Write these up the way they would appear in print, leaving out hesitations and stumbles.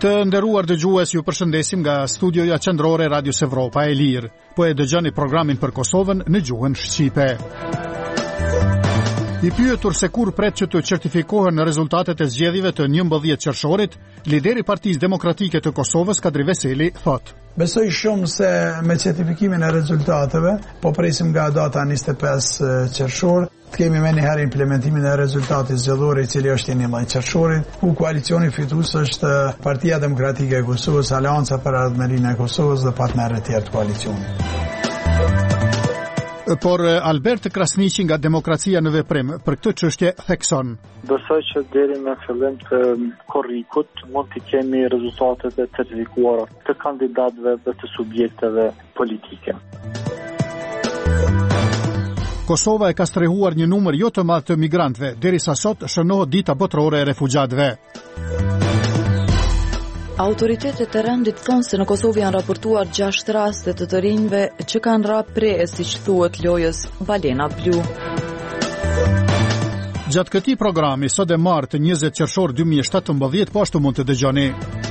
Të nderuar dëgjues, ju përshëndesim nga studioja qendrore Radios Evropa e Lirë. Po e dëgjoni programin për Kosovën në gjuhën shqipe. I pyetur se kur pret që të certifikohen rezultatet e zgjedhjeve të 11 qershorit, lideri i Partisë Demokratike të Kosovës, Kadri Veseli, thotë: Besoj shumë se me certifikimin e rezultateve, po presim nga data 25 qershor, të kemi me njëherë implementimin e rezultatit zgjedhor i cili është i 11 qershorit, ku koalicioni fitues është Partia Demokratike e Kosovës, Aleanca për Ardhmërinë e Kosovës dhe partnerët tjerë të koalicionit. Por Albert Krasniqi nga Demokracia në Veprim për këtë çështje thekson: Besoj që deri në fillim të korrikut mund të kemi rezultatet e certifikuara të kandidatëve dhe të subjekteve politike. Kosova e ka strehuar një numër jo të madh të migrantëve, derisa sot shënohet dita botërore e refugjatëve. Autoritetet e rendit thonë se në Kosovë janë raportuar 6 raste të rinjve që kanë rrapë pre, siç thuhet lojës Balena Blu. Gjatë këtij programi sot e martë 20 qershor 2017 po ashtu mund të dëgjoni.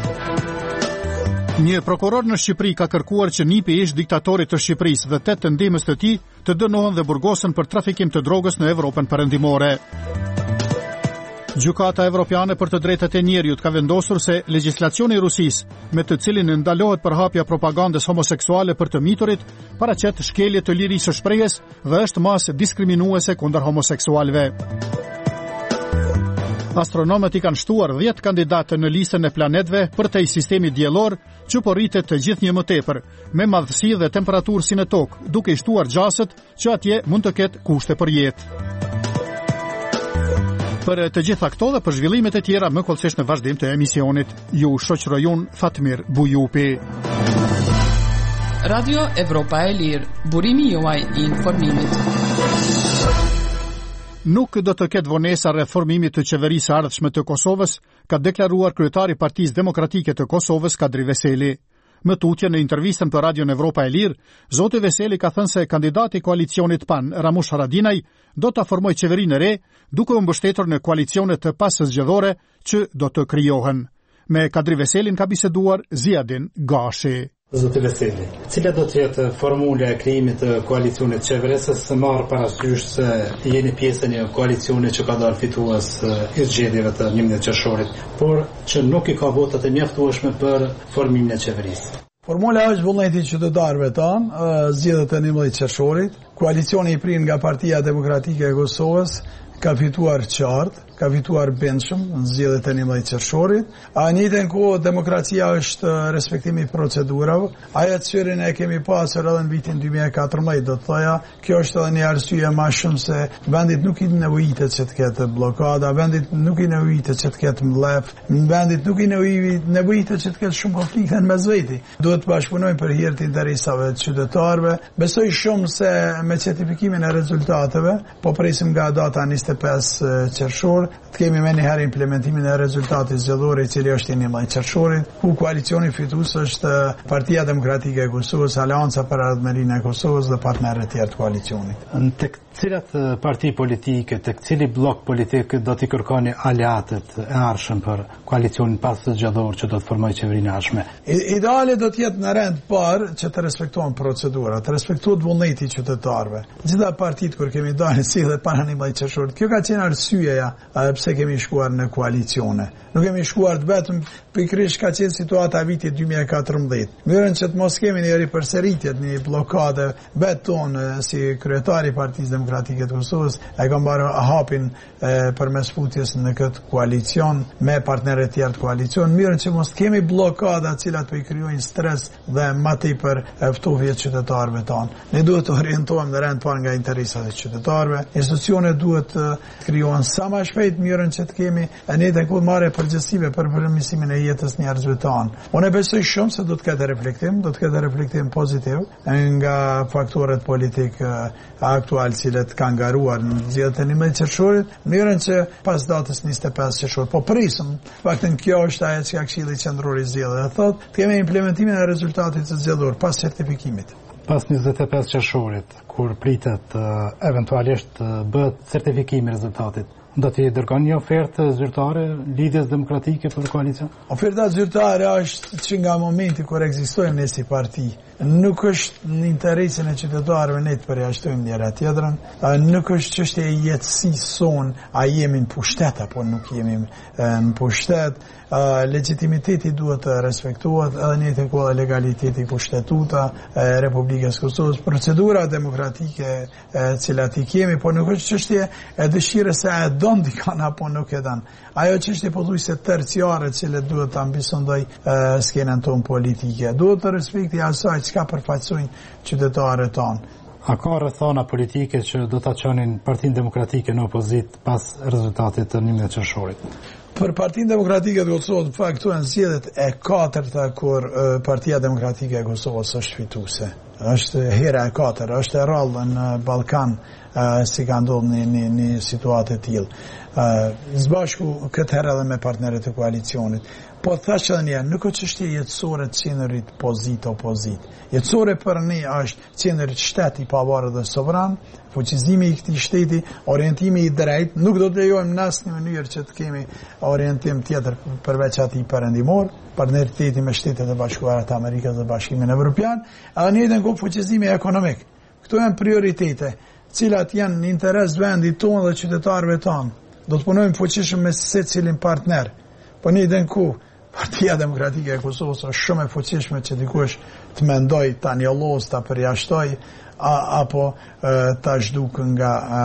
Një prokuror në Shqipëri ka kërkuar që nipi ish diktatorit të Shqipërisë dhe 8 të ndihmës të tij të dënohen dhe burgosen për trafikim të drogës në Evropën perëndimore. Gjykata Evropiane për të drejtat e njerëzit ka vendosur se legjislacioni i Rusisë, me të cilin ndalohet përhapja propagandës homoseksuale për të miturit, paraqet shkelje të lirisë së shprehjes dhe është masë diskriminuese kundër homoseksualëve. Astronomët i kanë shtuar 10 kandidatë në listën e planetëve për të sistemit diellor, që po rritet të gjithnjë më tepër, me madhësi dhe temperaturë si në tokë, duke i shtuar gjasët që atje mund të ketë kushte për jetë. Për të gjitha këto dhe për zhvillimet e tjera më kollësisht në vazhdim të emisionit, ju shoqëroj unë Fatmir Bujupi. Radio Evropa e Lirë, burimi juaj i informimit. Nuk do të ketë vonesa rreth formimit të qeverisë ardhshme të Kosovës, ka deklaruar kryetari i Partisë Demokratike të Kosovës, Kadri Veseli. Më tutje në intervistën për Radio Evropa e Lirë, zoti Veseli ka thënë se kandidati i koalicionit PAN, Ramush Haradinaj, do ta formojë qeverinë e re, duke u mbështetur në koalicionet të paszgjedhore që do të krijohen. Me Kadri Veselin ka biseduar Ziadin Gashi. Zoti Veseli, cila do të jetë formula e krijimit të koalicionit qeverisës, së marrë parasysh se jeni pjesë e një koalicioni që ka dalë fitues i zgjedhjeve të 11 qershorit, por që nuk i ka votat e mjaftueshme për formimin e qeverisë. Formula është vullneti qytetarëve tanë, zgjedhjet e 11 qershorit. Koalicioni i prin nga Partia Demokratike e Kosovës ka fituar qartë, ka fituar bindshëm në zgjedhjet e 11 qershorit. A në njëjtën kohë demokracia është respektimi i procedurave. Ajo çështjen e kemi pasur edhe në vitin 2014, do të thoja, kjo është edhe një arsye më shumë se vendit nuk i nevojitet që të ketë blokada, vendit nuk i nevojitet që të ketë mbledh, vendit nuk i nevojitet që të ketë shumë konflikte mes veti. Duhet të bashkëpunojmë për hir të interesave të qytetarëve. Besoj shumë se me certifikimin e rezultateve, po presim nga data 25 qershor, të kemi me njëherë implementimin e rezultatit zgjedhor i cili është i 11 qershorit, ku koalicioni fitues është Partia Demokratike e Kosovës, Aleanca për Ardhmërinë e Kosovës dhe partnerët tjerë të koalicionit. Tek cilat parti politike, tek cili blok politik do t'i kërkoni aleatët e ardhshëm për koalicionin paszgjedhor që do të formojë qeverinë e ardhshme? Ideale do të jetë në rend parë që të respektohen procedurat, të respektohet vullneti i qytetarëve. Gjitha partitë kur kemi dalë si dhe para 11 qershorit, kjo ka qenë arsyeja pse kemi shkuar në koalicione. Nuk kemi shkuar vetëm pikërisht ka qenë situata vitit 2014. Mirën që të mos kemi një ripërsëritje, një blokade beton si kryetari i Partisë Demokratike të Kosovës e ka mbarë hapin përmes futjes në këtë koalicion me partnerët tjerë të koalicion. Mirën që mos kemi blokada të cilat po i krijojnë stres dhe më tepër ftofje të qytetarëve tanë. Ne duhet të orientohemi në rend parë nga interesat e qytetarëve. Institucionet duhet të krijohen sa më shpejt, mirën që të kemi ne të marrë përgjegjësive për përmirësimin e jetës njerëzve tanë. Unë besoj shumë se do të ketë reflektim pozitiv nga faktorët politik aktual cilët kanë garuar në zgjedhjet e 11 qershorit, mënyrën që pas datës 25 qershor. Po prisëm, faktën kjo është ajo që Këshilli Qendror i Zgjedhjeve thotë, të kemi implementimin e rezultatit të zgjedhur pas certifikimit. Pas 25 qershorit, kur pritet eventualisht bëhet certifikimi i rezultatit, Do t'i dërgon një ofertë zyrtare lidhjes demokratike për koalicion? Oferta zyrtare është që nga momenti kur ekzistojmë ne si parti, nuk është në interesin e qytetarëve ne të përjashtojmë njëra tjetrën, nuk është çështje e jetësisë son, a jemi në pushtet apo nuk jemi në pushtet, legitimiteti duhet të respektohet, edhe në të kohë legaliteti kushtetuta e Republikës Kosovës, procedura demokratike cilat i kemi, por nuk është çështje e dëshirës se e don dikon apo nuk e don. Ajo çështje pothuajse terciare që duhet ta ambisondoj skenën tonë politike. Duhet të respekti asaj çka përfaqësojnë qytetarët tonë. A ka rrethana politike që do ta çonin Partinë Demokratike në opozit pas rezultatit të 11 qershorit? Për Partinë Demokratike të Kosovës, në fakt, këtu janë zgjedhjet e katërta kur Partia Demokratike e Kosovës është fituese. Është hera e katërt, është e rrallë në Ballkan si ka ndodhur një situatë e tillë. Zbashku këtë herë edhe me partnerët e koalicionit. Po thash edhe një, nuk është çështje jetësore qendrit pozit-opozit. Jetësore për ne është qendrit shteti i pavarur dhe sovran, fuqizimi i këtij shteti, orientimi i drejtë, nuk do të lejojmë në asnjë mënyrë që të kemi orientim tjetër përveç atij perëndimor, partneriteti me Shtetet e Bashkuara të Amerikës dhe Bashkimin Evropian, edhe në njëjtën kohë fuqizimi ekonomik. Këto janë prioritete, cilat janë në interes vendit tonë dhe qytetarëve tonë. Do të punojmë fuqishëm me secilin partner. Po në njëjtën kohë Partia Demokratike e Kosovës është shumë e fuqishme që dikush të mendoj ta njollos, ta përjashtoj apo ta zhduk nga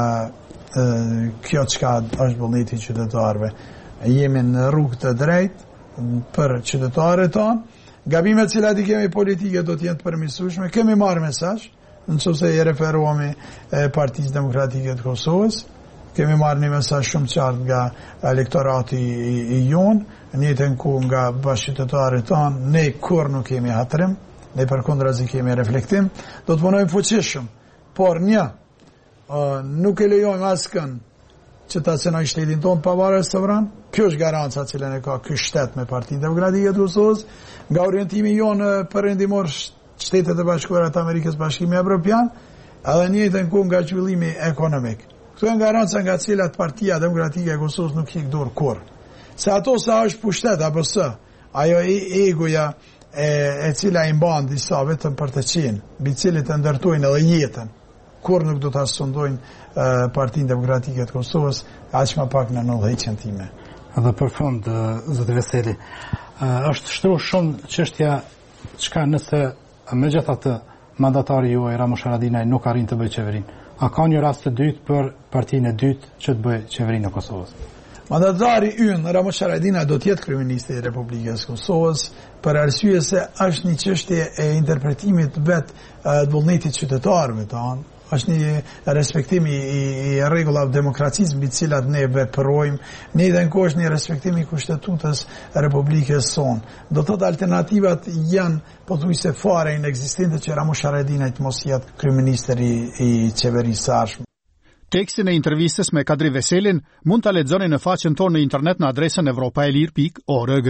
kjo çka është vullneti i qytetarëve. Jemi në rrugë të drejtë për qytetarët tonë. Gabimet cilat i kemi politike do të jenë të përmirësueshme. Kemi marrë mesazh, nëse i referohemi Partisë Demokratike të Kosovës. Kemi marrë një mesazh shumë qartë nga elektorati i jonë, në njëjtën kohë nga bashkëqytetarët tonë, ne kur nuk kemi hatrim, ne përkundrazi kemi reflektim, do të punojmë fuqishëm, por nuk e lejojmë askën që ta cenoj shtetin tonë pavarur sovran. Kjo është garanca cilën e ka ky shtet me Partinë Demokratike të Kosovës, nga orientimi jonë perëndimor Shtetet e Bashkuara të Amerikës, Bashkimi Evropian, edhe në njëjtën kohë nga zhvillimi ekonomik. Këto janë garanca nga cilat Partia Demokratike e Kosovës nuk hiq dorë kurrë. Se ato sa është pushtet apo së, ajo egoja e cila i mban disa vetëm për të qenë, mbi cilët e ndërtojnë edhe jetën, kur nuk do ta sundojnë Partinë Demokratike të Kosovës, aq më pak në udhëheqjen time. Edhe për fund, zoti Veseli, është shtruar shumë çështja çka nëse megjithatë mandatari juaj Ramush Haradinaj nuk arrin të bëjë qeverinë. A ka një rast të dytë për partinë e dytë që të bëjë qeverinë e Kosovës? Mandatari ynë Ramush Haradinaj do të jetë kryeministri i Republikës Kosovës për arsye se është një çështje e interpretimit vetë të vullnetit qytetarëve tonë. Është një respektim i rregullave demokracisë mbi të cilat ne veprojmë, në njëjtën kohë është një respektim i kushtetutës Republikës sonë. Do të thotë alternativat janë pothuajse fare inekzistente që Ramush Haradinaj të mos jetë kryeminist i qeverisë së ardhshme. Tekstin e intervistës me Kadri Veselin mund ta lexoni në faqen tonë në internet në adresën evropaelir.org.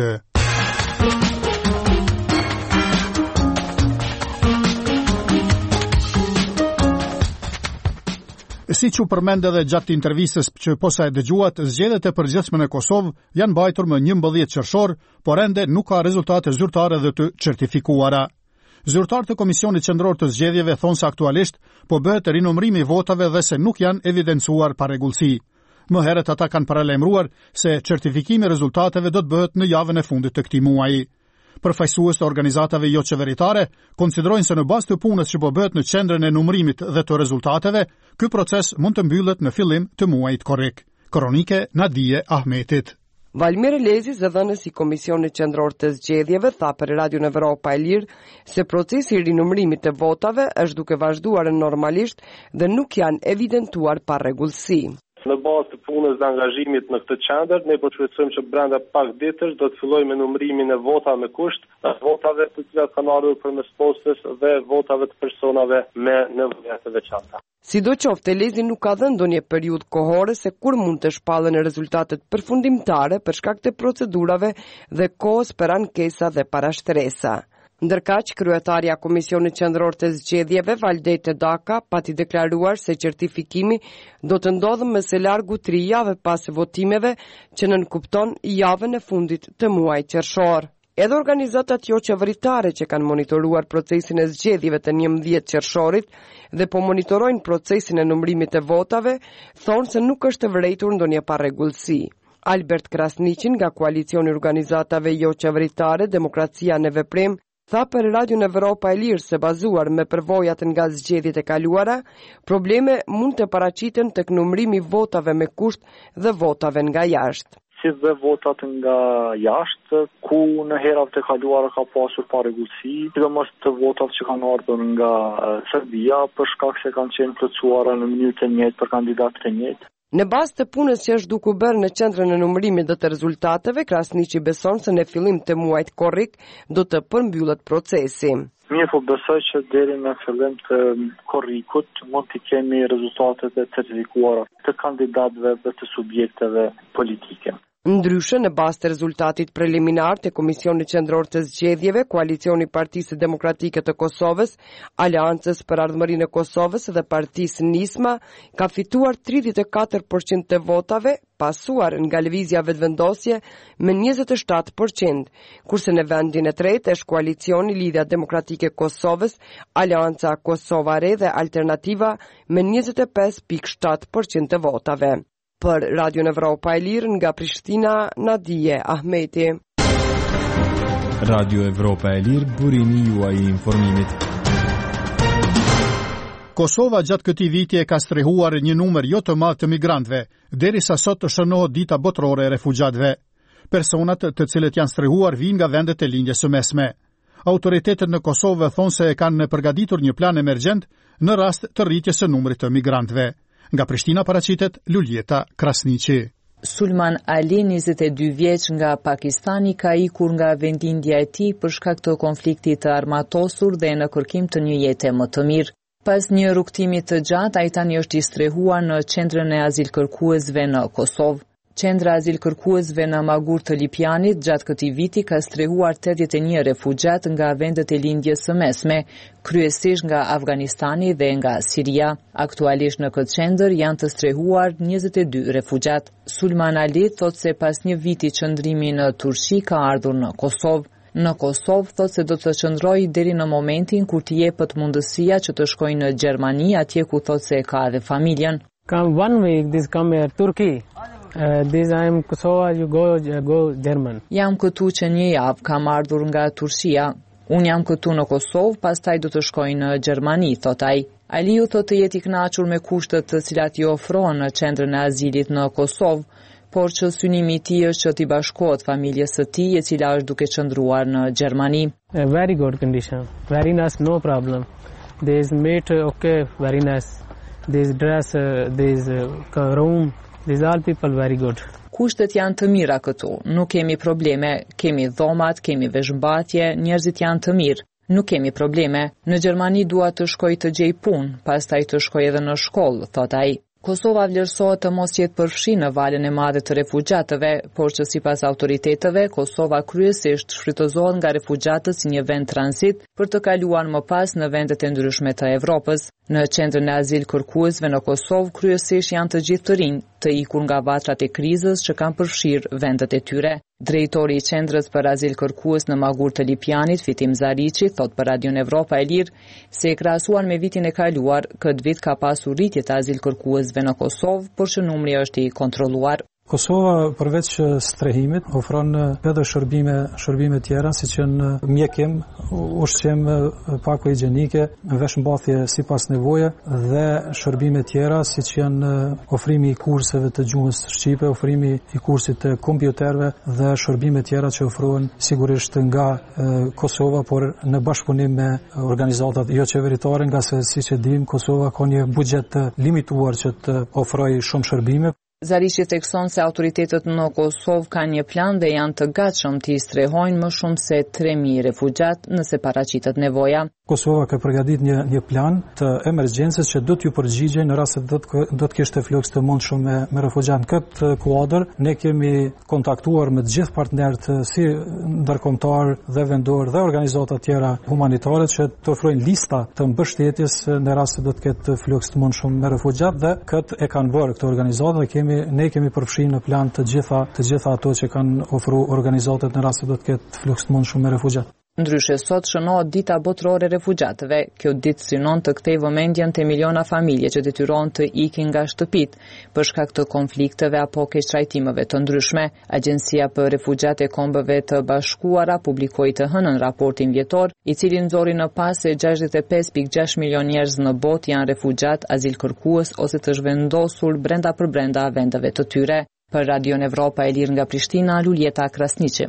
Si që përmend edhe gjatë intervistës që posa e dëgjuat, zgjedhjet e përgjithshme në Kosovë janë mbajtur më 11 qershor, por ende nuk ka rezultate zyrtare dhe të certifikuara. Zyrtarët e Komisionit Qendror të Zgjedhjeve thonë se aktualisht po bëhet rinumërimi i votave dhe se nuk janë evidencuar parregullsi. Më herët ata kanë paralajmëruar se certifikimi i rezultateve do të bëhet në javën e fundit të këtij muaji. Përfaqësues të organizatave jo qeveritare konsiderojnë se në bazë të punës që po bëhet në qendrën e numërimit dhe të rezultateve, ky proces mund të mbyllet në fillim të muajit korrik. Kronike Nadije Ahmetit. Valmir Lezi, zëdhënës i Komisionit Qendror të Zgjedhjeve, tha për Radion Evropa e Lirë se procesi i rinumërimit të votave është duke vazhduar normalisht dhe nuk janë evidentuar parregullsi. Në bazë të punës dhe angazhimit në këtë qendër, ne po shpresojmë që brenda pak ditësh do të fillojmë me numërimin e votave me kusht, votave të cilat kanë ardhur përmes postës dhe votave të personave me nevoja të veçanta. Sidoqoftë, Lezi nuk ka dhënë ndonjë periudhë kohore se kur mund të shpallen rezultatet përfundimtare për shkak të procedurave dhe kohës për ankesa dhe parashtresa. Ndërkaq, kryetarja e Komisionit Qendror të Zgjedhjeve, Valdete Daka, pati deklaruar se certifikimi do të ndodhë më së largu 3 javë pas votimeve, që nënkupton javën e fundit të muajit qershor. Edhe organizatat jo qeveritare që kanë monitoruar procesin e zgjedhjeve të 11 qershorit dhe po monitorojnë procesin e numërimit të votave, thonë se nuk është vërejtur ndonjë parregullsi. Albert Krasniqin nga koalicioni organizatave jo qeveritare Demokracia në Veprim tha për Radio Evropa e Lirë se bazuar me përvojat nga zgjedhjet e kaluara, probleme mund të paraqiten tek numërimi votave me kusht dhe votave nga jashtë. Si dhe votat nga jashtë, ku në herat e kaluara ka pasur parregullsi, sidomos të votat që kanë ardhur nga Serbia për shkak se kanë qenë plotësuara në mënyrë të njëjtë për kandidatë të njëjtë. Në bazë të punës që është duke bërë në qendrën e numërimit dhe të rezultateve, Krasniqi beson se në fillim të muajit korrik do të përmbyllet procesi. Mirë, po besoj që deri në fillim të korrikut mund të kemi rezultatet e certifikuara të kandidatëve dhe të subjekteve politike. Ndryshe, në bazë të rezultatit preliminar të Komisionit Qendror të Zgjedhjeve, Koalicioni Partisë Demokratike të Kosovës, Aleancës për Ardhmërinë e Kosovës dhe Partisë Nisma ka fituar 34% të votave, pasuar nga lëvizja vetëvendosje me 27%, kurse në vendin e tretë është Koalicioni Lidhja Demokratike Kosovës, Aleanca Kosova Re dhe Alternativa me 25.7% të votave. Për Radio Evropa e Lirë nga Prishtina, Nadije Ahmeti. Radio Evropa e Lirë, burimi juaj i informimit. Kosova gjatë këtij viti e ka strehuar një numër jo të madh të migrantëve, derisa sot të shënohet dita botërore e refugjatëve. Personat të cilët janë strehuar vijnë nga vendet e lindjes së mesme. Autoritetet në Kosovë thonë se kanë përgatitur një plan emergjent në rast të rritjes së numrit të migrantëve. Nga Prishtina paraqitet Luljeta Krasniqi. Sulman Ali, 22 vjeç nga Pakistani, ka ikur nga vendindja e tij për shkak të konfliktit të armatosur dhe në kërkim të një jete më të mirë. Pas një rrugtimi të gjatë, ai tani është i strehuar në qendrën e azilkërkuesve në Kosovë. Qendra azilkërkuesve në Magur të Lipjanit gjatë këtij viti ka strehuar 81 refugjat nga vendet e lindjes së mesme, kryesisht nga Afganistani dhe nga Siria. Aktualisht në këtë qendër janë të strehuar 22 refugjat. Sulman Ali thotë se pas një viti qëndrimi në Turqi ka ardhur në Kosovë. Në Kosovë thotë se do të qëndrojë deri në momentin kur t'i jepet mundësia që të shkojë në Gjermani, atje ku thotë se ka edhe familjen. Come 1 week, this come here, Turkey. This I am Kosovo, you go German. Jam këtu që një javë, kam ardhur nga Turqia. Unë jam këtu në Kosovë, pastaj do të shkoj në Gjermani, thot ai. Aliu thotë të jetë i kënaqur me kushtet të cilat i ofrohen në qendrën e azilit në Kosovë, por që synimi i tij është që t'i bashkohet familjes së tij, e cila është duke qëndruar në Gjermani. Very good condition, very nice, no problem. There is mate, okay, very nice. There is dress, there is room. These all people very good. Kushtet janë të mira këtu, nuk kemi probleme, kemi dhomat, kemi veshmbatje, njerëzit janë të mirë, nuk kemi probleme. Në Gjermani dua të shkoj të gjej punë, pastaj të shkoj edhe në shkollë, thot ai. Kosova vlerësohet të mos jetë përfshi në valën e madhe të refugjatëve, por që sipas autoriteteve, Kosova kryesisht shfrytëzohet nga refugjatët si një vend tranzit për të kaluar më pas në vendet e ndryshme të Evropës. Në qendrën e azil kërkuesve në Kosovë kryesisht janë të gjithë të rinj, të ikur nga vatrat e krizës që kanë përfshirë vendet e tyre. Drejtori i qendrës për azil kërkues në Magur të Lipjanit, Fitim Zariqi, thot për Radio Evropa e Lirë se e krahasuar me vitin e kaluar, këtë vit ka pasur rritje të azil kërkuesve në Kosovë, por që numri është i kontrolluar. Kosova përveç strehimit ofron edhe shërbime tjera siç janë mjekim, ushqim pako higjienike, veshmbathje sipas nevoje dhe shërbime tjera siç janë ofrimi i kurseve të gjuhës shqipe, ofrimi i kursit të kompjuterëve dhe shërbime tjera që ofrohen sigurisht nga Kosova, por në bashkëpunim me organizatat jo qeveritare, nga se siç e dim Kosova ka një buxhet të limituar që të ofrojë shumë shërbime. Zariqi thekson se autoritetet në Kosovë kanë një plan dhe janë të gatshëm të strehojnë më shumë se 3.000 refugjat nëse paraqitet nevoja. Kosova ka përgatit një plan të emergjencës që do t'ju përgjigje në rast se do të kishte flukс të mundshëm me refugjat. Në këtë kuadër ne kemi kontaktuar me të gjithë partnerët si ndërkombëtar dhe vendor dhe organizata tjera humanitare që të ofrojnë lista të mbështetjes në rast se do të ketë fluks të mundshëm me refugjat dhe këtë e kanë bërë këto organizata dhe ne kemi përfshirë në plan të gjitha ato që kanë ofruar organizatat në rast se do të ketë fluks të mundshëm me refugjat. Ndryshe sot shënohet dita botërore e refugjatëve. Kjo ditë synon të kthejë vëmendjen te miliona familje që detyrohen të ikin nga shtëpitë për shkak të konflikteve apo keqtrajtimeve të ndryshme. Agjencia për Refugjatë e Kombeve të Bashkuara publikoi të hënën raportin vjetor, i cili nxorri në pas se 65.6 milion njerëz në botë janë refugjat, azilkërkues ose të zhvendosur brenda vendeve të tyre. Për Radio Evropa e Lirë nga Prishtina, Luljeta Krasniqi.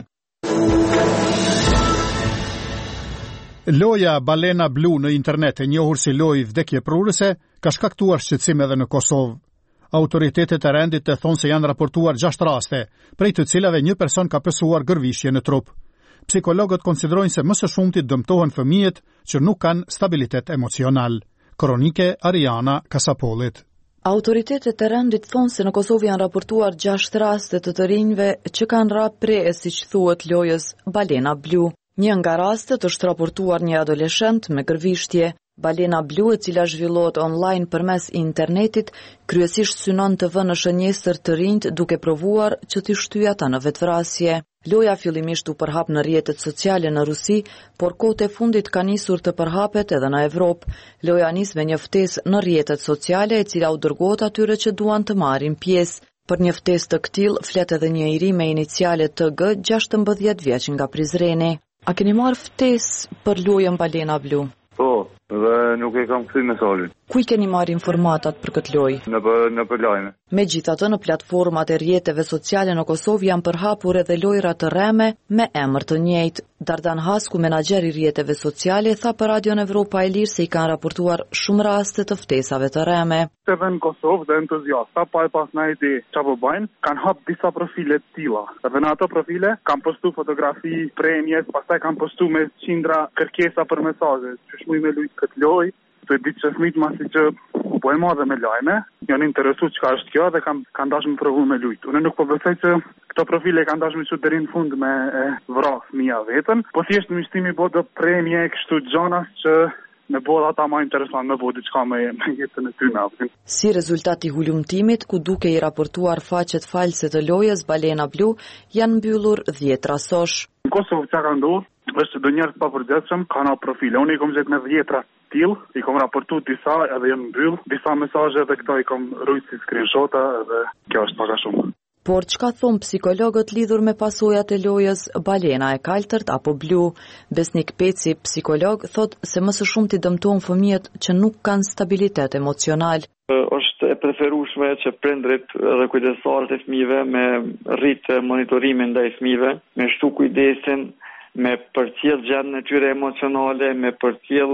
Loja Balena Blu në internet, e njohur si lojë vdekje prurëse, ka shkaktuar shqetësim edhe në Kosovë. Autoritetet e rendit e thonë se janë raportuar 6 raste, prej të cilave një person ka pësuar gërvishje në trup. Psikologët konsiderojnë se më së shumti dëmtohen fëmijët që nuk kanë stabilitet emocional. Kronike Ariana Kasapolit. Autoritetet e rendit thonë se në Kosovë janë raportuar 6 raste të rinjve që kanë rap pre, siç thuhet lojës Balena Blu. Një nga rastet është raportuar një adoleshent me gërvishtje. Balena Blu, e cila zhvillohet online përmes internetit, kryesisht synon të vënë në shënjestër të rinjt duke provuar që t'i shtyjë ata në vetvrasje. Loja fillimisht u përhap në rrjetet sociale në Rusi, por kohët e fundit ka nisur të përhapet edhe në Evropë. Loja nis me një ftesë në rrjetet sociale, e cila u dërgohet atyre që duan të marrin pjesë. Për një ftesë të këtill flet edhe një iri me iniciale TG, 16 vjeç nga Prizreni. A keni marrë ftesë për lojën Balena Blu? Po, dhe nuk e kam kthy mesazhin. Ku i keni marrë informatat për këtë lojë? Në për lajme. Megjithatë, në platformat e rrjeteve sociale në Kosovë janë përhapur edhe lojra të rreme me emër të njëjtë. Dardan Hasku, menaxher i rrjeteve sociale, tha për Radio Evropa e Lirë se i kanë raportuar shumë raste të ftesave të rreme. Edhe në Kosovë dhe entuziasta, pa e pas në ide që po bëjnë, kanë hap disa profile të tilla. Edhe në ato profile kanë postu fotografi, premje, pastaj kanë postu me qindra kërkesa për mesazhe, që shmuj me lujt këtë lojë. Të ditë që fëmijët masi që po e madhe me lajme, janë interesuar çka është kjo dhe kanë dashur me provu me lujt. Unë nuk po besoj që këto profile kanë dashur me çu deri në fund me vrah fëmia vetën, po thjesht në shtimi bo do premje kështu gjona që me bodha ata më interesant, me bodha diçka me jetën e tyre. Si rezultat i hulumtimit, ku duke i raportuar faqet false të lojës Balena Blu, janë mbyllur 10 rasosh. Në Kosovë çka ka ndodhur është do njerëz pa përgjithshëm kanë profile. Unë i kam gjetë me 10 til, i kom raportu disa edhe janë mbyll, disa mesazhe edhe këto i kom rujt si screenshota edhe kjo është pak a shumë. Por çka thon psikologët lidhur me pasojat e lojës Balena e kaltërt apo Blu? Besnik Peci, psikolog, thot se më së shumti dëmtohen fëmijët që nuk kanë stabilitet emocional. Është e preferueshme që prindrit dhe kujdestarët e fëmijëve me rritë monitorimin ndaj fëmijëve, me shtu kujdesin, me përcjell gjendjen e tyre emocionale, me përcjell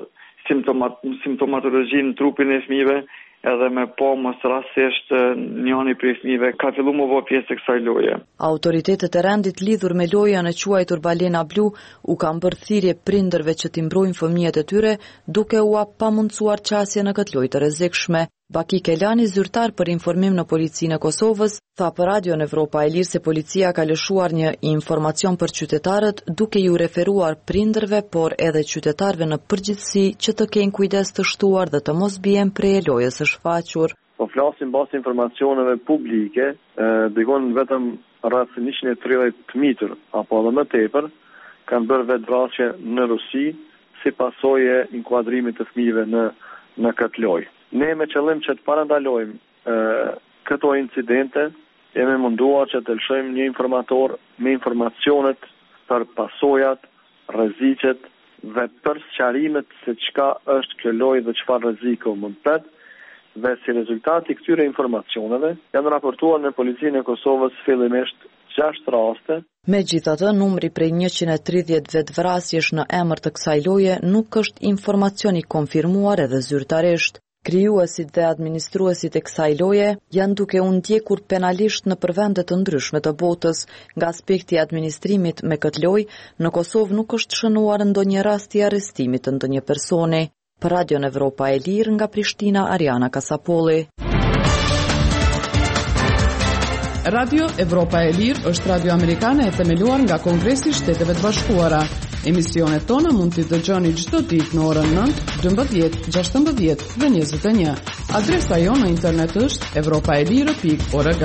simptomatologjinë në trupin e fëmijëve, edhe me po mos rastësisht njëri prej fëmijëve ka filluar më bëj pjesë e kësaj loje. Autoritetet e rendit lidhur me lojën e quajtur Balena Blu u kanë bërë thirrje prindërve që t'i mbrojnë fëmijët e tyre duke u pamundsuar qasje në këtë lojë të rrezikshme. Baki Kelani, zyrtar për informim në Policinë e Kosovës, tha për Radio Evropa e Lirë se policia ka lëshuar një informacion për qytetarët duke ju referuar prindërve, por edhe qytetarëve në përgjithësi që të kenë kujdes të shtuar dhe të mos bien prej lojës së shfaqur. Po flasim bas informacioneve publike, dikon vetëm rreth 130 fëmijë apo edhe më tepër kanë bërë vetvrasje në Rusi si pasojë inkuadrimit të fëmijëve në këtë lojë. Ne me qëllim që të parandalojmë këto incidente, jemi munduar që të lëshojmë një informator me informacionet për pasojat, rreziqet dhe për sqarimet se çka është kjo lojë dhe çfarë rreziku mund të ketë, dhe si rezultati këtyre informacioneve janë raportuar në Policinë e Kosovës fillimisht 6 raste. Megjithatë, numri prej 130 vetvrasjesh në emër të kësaj loje nuk është informacion i konfirmuar edhe zyrtarisht. Krijuesit dhe administruesit e kësaj loje janë duke u ndjekur penalisht në vende të ndryshme të botës. Nga aspekti i administrimit me këtë lojë, në Kosovë nuk është shënuar ndonjë rast i arrestimit të ndonjë personi. Për Radion Evropa e Lirë nga Prishtina, Ariana Kasapolli. Radio Evropa e Lirë është radio amerikane e themeluar nga Kongresi i Shteteve të Bashkuara. Emisionet tona mund t'i dëgjoni çdo ditë në orën 9, 12, 16 dhe 21. Adresa jonë në internet është europaelire.org.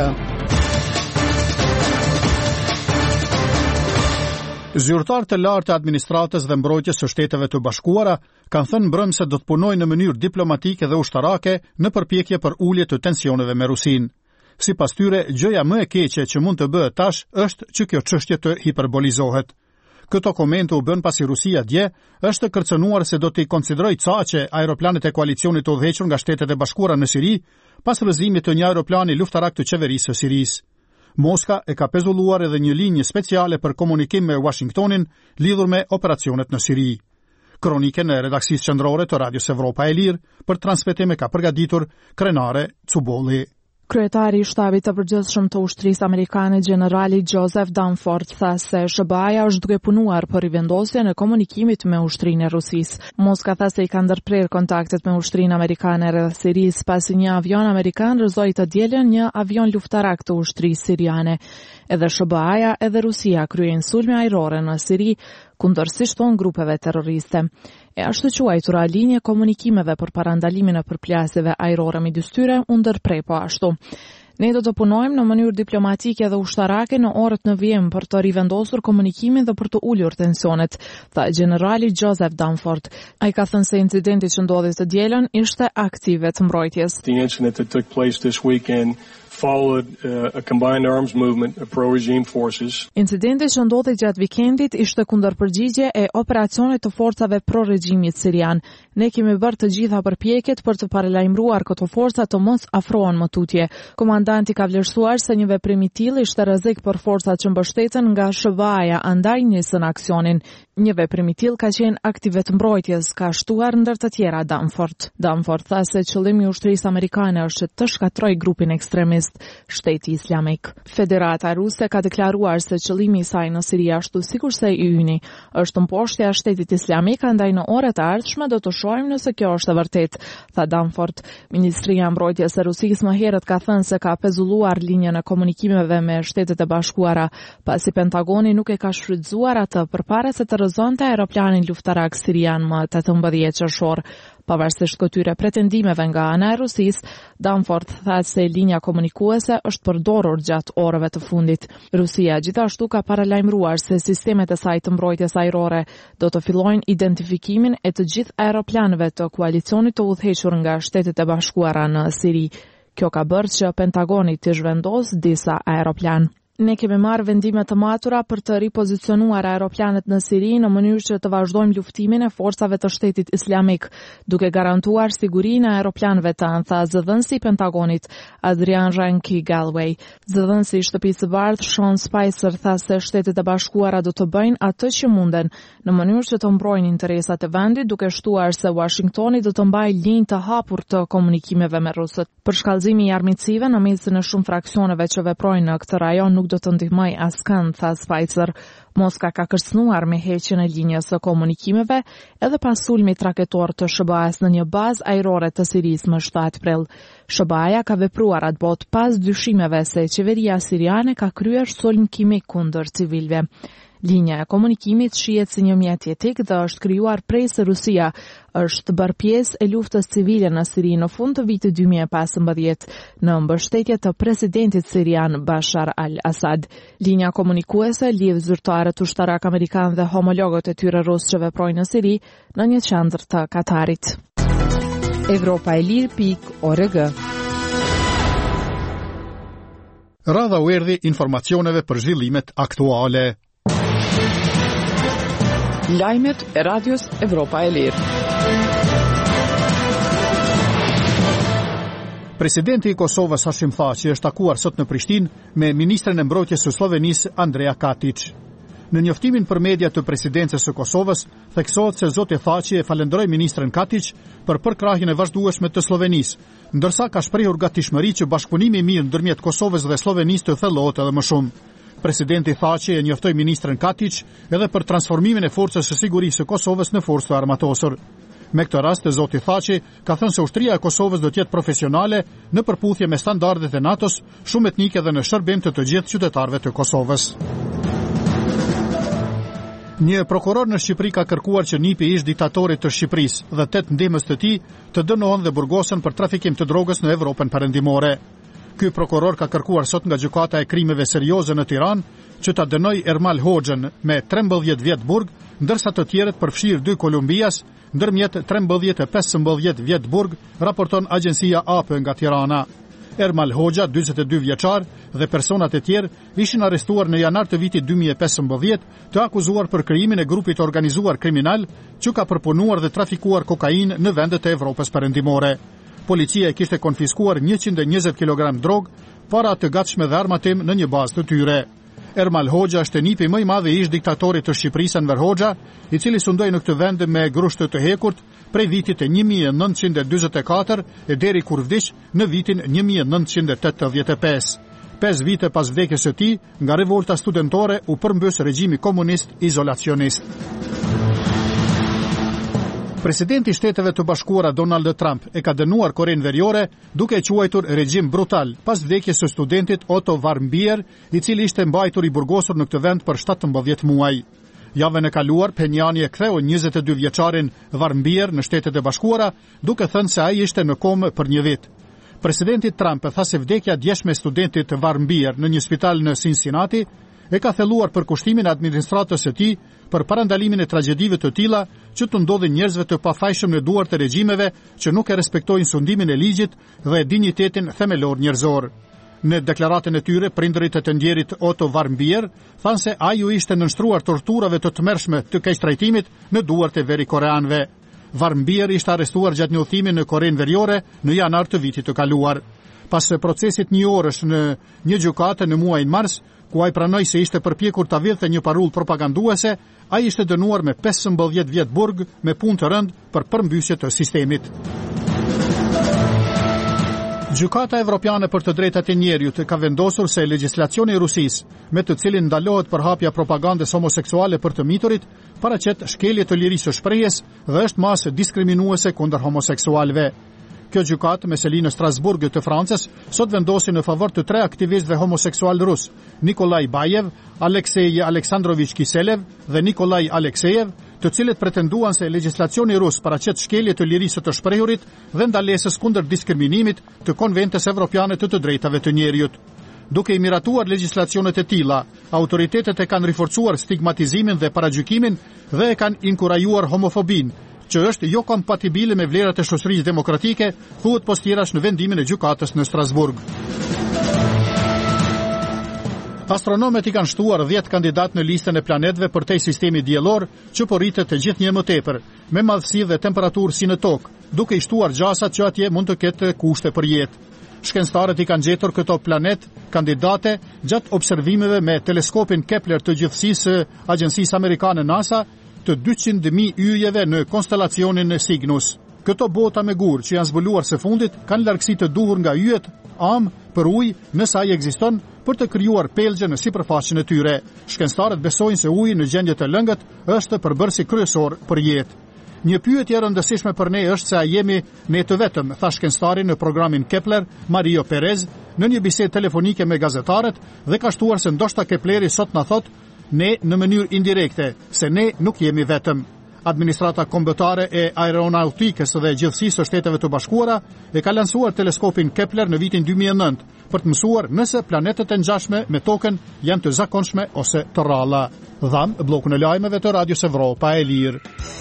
Zyrtarët e lartë të administratës dhe mbrojtjes së Shteteve të Bashkuara kanë thënë mbrëm se do të punojnë në mënyrë diplomatike dhe ushtarake në përpjekje për ulje të tensioneve me Rusinë. Sipas tyre, gjëja më e keqe që mund të bëhet tash është që kjo çështje të hiperbolizohet. Këto komente u bën pasi Rusia dje është kërcënuar se do t'i konsiderojë caqe aeroplanet e koalicionit të udhëhequr nga Shtetet e Bashkuara në Siri pas rrëzimit të një aeroplani luftarak të qeverisë së Sirisë. Moska e ka pezulluar edhe një linjë speciale për komunikim me Washingtonin lidhur me operacionet në Siri. Kronike në redaksisë qendrore të Radios Evropa e Lirë për transmetim ka përgatitur Krenare Cubolli. Kryetari i shtabit të përgjithshëm të ushtrisë amerikane, generali Joseph Dunford, tha se SBA-ja është duke punuar për rivendosjen e komunikimit me ushtrinë e Rusisë. Moska tha se i ka ndërprer kontaktet me ushtrinë amerikane rreth Sirisë pasi një avion amerikan rrëzoi të dielën një avion luftarak të ushtrisë siriane. Edhe SBA-ja edhe Rusia kryejnë sulme ajrore në Siri kundër si shton grupeve terroriste. E ashtu quajtura linje komunikimeve për parandalimin e përplasjeve ajrore midis tyre u ndërprej po ashtu. Ne do të punojmë në mënyrë diplomatike dhe ushtarake në orët në vijim për të rivendosur komunikimin dhe për të ulur tensionet, tha generali Joseph Dunford. Ai ka thënë se incidenti që ndodhi të dielën ishte aktive të mbrojtjes. The incident that took place this weekend followed a combined arms movement of pro-regime forces. Incidenti që ndodhi gjatë vikendit ishte kundërpërgjigje e operacionit të forcave pro-regjimit sirian. Ne kemi bërë të gjitha përpjekjet për të paralajmëruar këto forca të mos afrohen më tutje. Komandanti ka vlerësuar se një veprim i tillë ishte rrezik për forcat që mbështeten nga SBA-ja, andaj nisën aksionin. Një veprim i tillë ka qenë aktive të mbrojtjes, ka shtuar ndër të tjera Dunford. Dunford tha se qëllimi i ushtrisë amerikane është të shkatrojë grupin ekstremist Shteti Islamik. Federata Ruse ka deklaruar se qëllimi i saj në Siri ashtu sikurse i yni është mposhtja e Shtetit Islamik, andaj në orët e ardhshme do të shohim nëse kjo është e vërtetë, tha Dunford. Ministria e Mbrojtjes së Rusisë më herët ka thënë se ka pezulluar linjën e komunikimeve me Shtetet e Bashkuara, pasi Pentagoni nuk e ka shfrytzuar atë përpara se të rrëzonte aeroplanin luftarak sirian më 18 qershor. Pavarësisht këtyre pretendimeve nga ana e Rusisë, Dunford tha se linja komunikuese është përdorur gjatë orëve të fundit. Rusia gjithashtu ka paralajmëruar se sistemet e saj të mbrojtjes ajrore do të fillojnë identifikimin e të gjithë aeroplanëve të koalicionit të udhëhequr nga Shtetet e Bashkuara në Siri. Kjo ka bërë që Pentagoni të zhvendosë disa aeroplan. Ne kemi marrë vendime të matura për të ripozicionuar aeroplanet në Siri në mënyrë që të vazhdojmë luftimin e forcave të Shtetit Islamik, duke garantuar sigurinë e aeroplanëve tanë, tha zëdhënësi i Pentagonit Adrian Ranki Galway. Zëdhënësi i Shtëpisë së Bardhë Sean Spicer tha se Shtetet e Bashkuara do të bëjnë atë që munden në mënyrë që të mbrojnë interesat e vendit, duke shtuar se Washingtoni do të mbajë linjë të hapur të komunikimeve me rusët. Për shkallëzimi i armiqësive në mesin e shumë fraksioneve që veprojnë në këtë rajon nuk do të ndihmoj askënd, tha Spicer. Moska ka kërcënuar me heqjen e linjës së komunikimeve edhe pas sulmit raketor të SBA-s në një bazë ajrore të Sirisë më 7 prill. SBA-ja ka vepruar atë botë pas dyshimeve se qeveria siriane ka kryer sulm kimik kundër civilëve. Linja e komunikimit shihet si një mjet etik dhe është krijuar prej se Rusia është bërë pjesë e luftës civile në Siri në fund të vitit 2015 në mbështetje të presidentit sirian Bashar al-Assad. Linja komunikuese lidh zyrtarët ushtarak amerikan dhe homologët e tyre rusë që veprojnë në Siri në një qendër të Katarit. Europaelir.org. Radha u erdhi informacioneve për zhvillimet aktuale. Lajmet e Radios Evropa e Lirë. Presidenti i Kosovës Hashim Thaçi është takuar sot në Prishtinë me ministrin e mbrojtjes së Slovenisë Andrea Katić. Në njoftimin për media të presidencës së Kosovës, theksohet se zoti Thaçi e falenderoi ministrin Katić për përkrahjen e vazhdueshme të Slovenisë, ndërsa ka shprehur gatishmëri që bashkëpunimi i mirë ndërmjet Kosovës dhe Slovenisë të thellohet edhe më shumë. Presidenti Thaçi e njoftoi ministrin Katić edhe për transformimin e forcës së sigurisë së Kosovës në forcë të armatosur. Me këtë rast, zoti Thaçi ka thënë se ushtria e Kosovës do të jetë profesionale në përputhje me standardet e NATO-s, shumë etnike dhe në shërbim të gjithë qytetarëve të Kosovës. Një prokuror në Shqipëri ka kërkuar që nipi ish diktatorit të Shqipërisë dhe 8 ndihmës të tij të dënohen dhe burgosen për trafikim të drogës në Evropën perëndimore. Ky prokuror ka kërkuar sot nga gjykata e krimeve serioze në Tiranë që ta dënojë Ermal Hoxhën me 13 vjet burg, ndërsa të tjerët përfshirë 2 Kolumbias, ndërmjet 13 e 15 vjet burg, raporton agjencia AP nga Tirana. Ermal Hoxha, 42 vjeçar, dhe personat e tjerë ishin arrestuar në janar të vitit 2015 të akuzuar për krijimin e grupit organizuar kriminal që ka përpunuar dhe trafikuar kokainë në vendet e Evropës perëndimore. Policia e kishte konfiskuar 120 kg drog, para të gatshme dhe armatim në një bazë të tyre. Ermal Hoxha është nipi më i madh i ish diktatorit të Shqipërisë Enver Hoxha, i cili sundoi në këtë vend me grushtë të hekurt prej vitit e 1944 e deri kur vdiq në vitin 1985. 5 vite pas vdekjes së tij, nga revolta studentore u përmbys regjimi komunist izolacionist. Presidenti i Shteteve të Bashkuara Donald Trump e ka dënuar Korenë Veriore duke e quajtur regjim brutal pas vdekjes së studentit Otto Warmbier, i cili ishte mbajtur i burgosur në këtë vend për 17 muaj. Javën e kaluar, Penjani e ktheu 22 vjeçarin Warmbier në Shtetet e Bashkuara, duke thënë se ai ishte në komë për 1 vit. Presidenti Trump tha se vdekja djeshme e studentit Warmbier në një spital në Cincinnati e ka thelluar përkushtimin e administratës së tij për parandalimin e tragjedive të tilla që të ndodhin njerëzve të pafajshëm në duart e regjimeve që nuk e respektojnë sundimin e ligjit dhe dinjitetin themelor njerëzor. Në deklaratën e tyre, prindërit e të ndjerit Otto Warmbier thanë se ai u ishte nënshtruar torturave të tmerrshme të keqtrajtimit në duart e verikoreanëve. Warmbier ishte arrestuar gjatë një udhëtimi në Korenë Veriore në janar të vitit të kaluar. Pas procesit 1 orësh në një gjykate në muajin mars, ku ai pranoi se ishte përpjekur ta vjedhte një parull propaganduese, ai ishte dënuar me 15 vjet burg me punë të rënd për përmbysje të sistemit. Gjykata Evropiane për të drejtat e njerëzit ka vendosur se legjislacioni i Rusisë, me të cilin ndalohet përhapja propagandës homoseksuale për të miturit, paraqet shkelje të lirisë së shprehjes dhe është masë diskriminuese kundër homoseksualëve. Kjo gjykatë me seli në Strasburg të Francës sot vendosi në favor të 3 aktivistëve homoseksual rus, Nikolaj Bajev, Aleksej Aleksandrovich Kiselev dhe Nikolaj Aleksejev, të cilët pretenduan se legjislacioni rus paraqet shkelje të lirisë të shprehurit dhe ndalesës kundër diskriminimit të konventës evropiane të drejtave të njerëzit. Duke i miratuar legjislacionet e tilla, autoritetet e kanë riforcuar stigmatizimin dhe paragjykimin dhe e kanë inkurajuar homofobinë, që është jo kompatibile me vlerat e shoqërisë demokratike, thuhet postirash në vendimin e gjykatës në Strasburg. Astronomët i kanë shtuar 10 kandidat në listën e planetëve për tej sistemi diellor, që po rritet të gjithnjë më tepër, me madhësi dhe temperaturë si në tokë, duke i shtuar gjasat që atje mund të ketë kushte për jetë. Shkencëtarët i kanë gjetur këto planet kandidate gjatë observimeve me teleskopin Kepler të gjithësisë agjencisë amerikane NASA, të 200.000 yjeve në konstelacionin e Cygnus. Këto bota me gur që janë zbuluar së fundit kanë largësi të duhur nga yjet, për ujë, nëse ai ekziston, për të krijuar pelgje në sipërfaqen e tyre. Shkencëtarët besojnë se uji në gjendje të lëngët është përbërësi kryesor për jetë. Një pyetje e rëndësishme për ne është se a jemi ne të vetëm, tha shkencëtari në programin Kepler, Mario Perez, në një bisedë telefonike me gazetarët dhe ka shtuar se ndoshta Kepleri sot na thot ne në mënyrë indirekte, se ne nuk jemi vetëm. Administrata kombëtare e aeronautikës dhe gjithësisë së Shteteve të Bashkuara e ka lansuar teleskopin Kepler në vitin 2009 për të mësuar nëse planetet e ngjashme me Tokën janë të zakonshme ose të rralla. Dham bllokun e lajmeve të Radios Evropa e Lirë.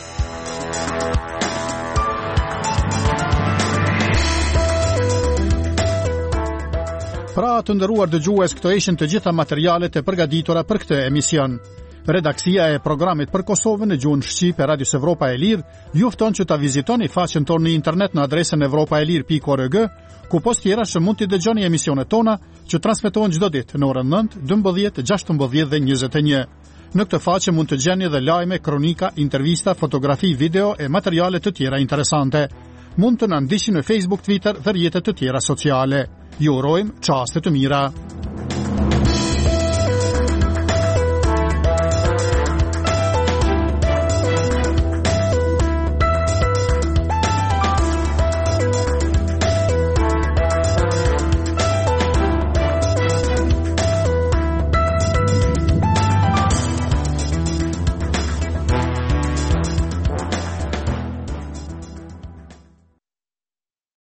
Pra të nderuar dëgjues, këto ishin të gjitha materialet e përgatitura për këtë emision. Redaksia e programit për Kosovën në gjuhën shqipe e Radios Evropa e Lirë ju fton që ta vizitoni faqen tonë në internet në adresën evropaelir.org, ku post tjera që mund të dëgjoni emisionet tona që transmetohen çdo ditë në orën 9, 12, 16 dhe 21. Në këtë faqe mund të gjeni edhe lajme, kronika, intervista, fotografi, video e materiale të tjera interesante. Mund të na ndiqni në Facebook, Twitter dhe rrjetet të tjera sociale. Ju urojmë çaste të mira.